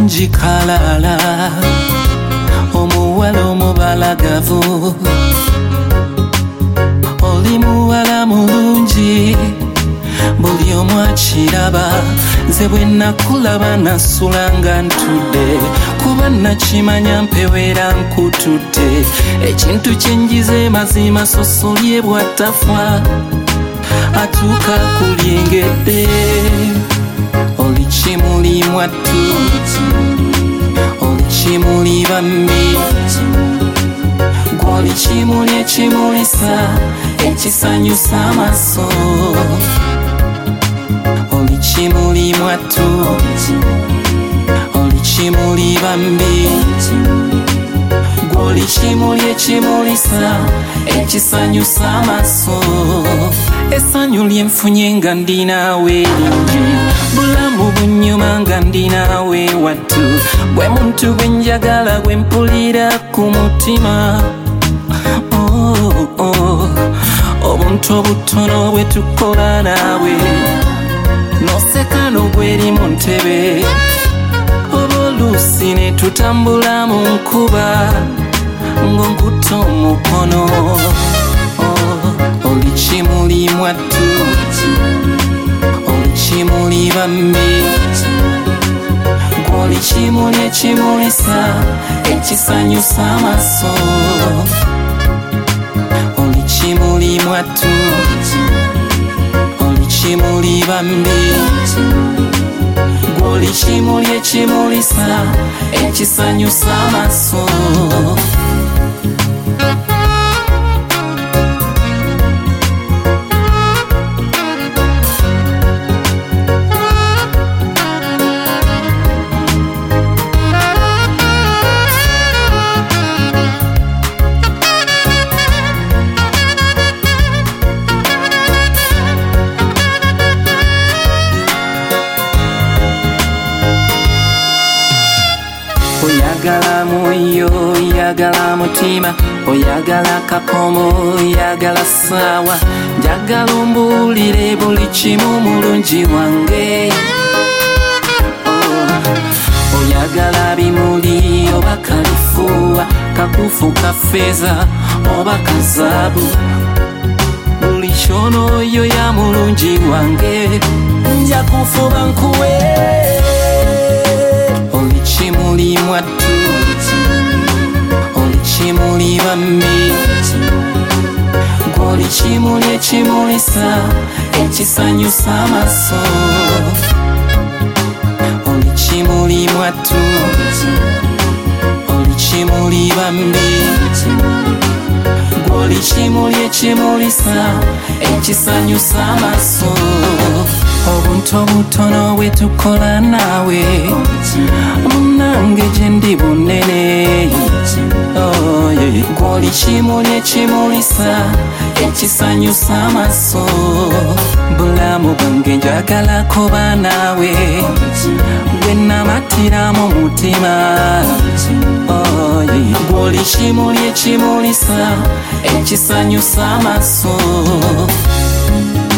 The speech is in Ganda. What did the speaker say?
mulungi kalala omuwala omubalagavu oli muwala mulungi buli omu akiraba nze bwe nakulaba nasula nga ntudde kuba nakimanya mpeweera nkutudde ekintu kyenjize mazima sosolye bwatafa atuuka kulyengedde oli kimuli mwattu oli kimuli bambi gw'oli kimuli ekimulisa ekisanyusa amaaso oli kimuli mwattu oli kimuli bambi gw'oli kimuli ekimulisa ekisanyusa amaaso essanyu lyenfunye nga ndi naawe lingi bulamu bunyuma nga ndi naawe wattu gwe muntu gwe njagala gwe mpulira ku mutima obuntu obutono bwe tukola naawe noseka n'ogweri mu ntebe oba oluusi ne tutambula mu nkuba ng'onkutte omukono oli kimuli mwattu oli kimuli bambi gw'oli kimuli ekimulisa ekisanyusa amaaso oli kimuli mwattu oli kimuli bambi gw'oli kimuli ekimulisa ekisanyusa amaaso oyagala mwoyo oyagala mutima oyagala kakomo oyagala ssaawa njagala ombuulire buli kimu mulungi wange oyagala bimuli oba kalifuuwa kakufu kafeeza oba kazaabu buli kyonooyo ya mulungi wange nja kufuba nkuwe oli kimuli mwattu oli kimuli bambi gw'oli kimuli ekimulisa ekisanyusa amaaso oli kimuli mwattu oli kimuli bambi gw'oli kimuli ekimulisa ekisanyusa amaaso obuntu obutono bwe tukola naawe munange gye ndi bunene gw'oli kimuli ekimulisa ekisanyusa amaaso bulamu bwange njagala kuba naawe gwe namatiramu mutima gw'oli kimuli ekimulisa ekisanyusa amaaso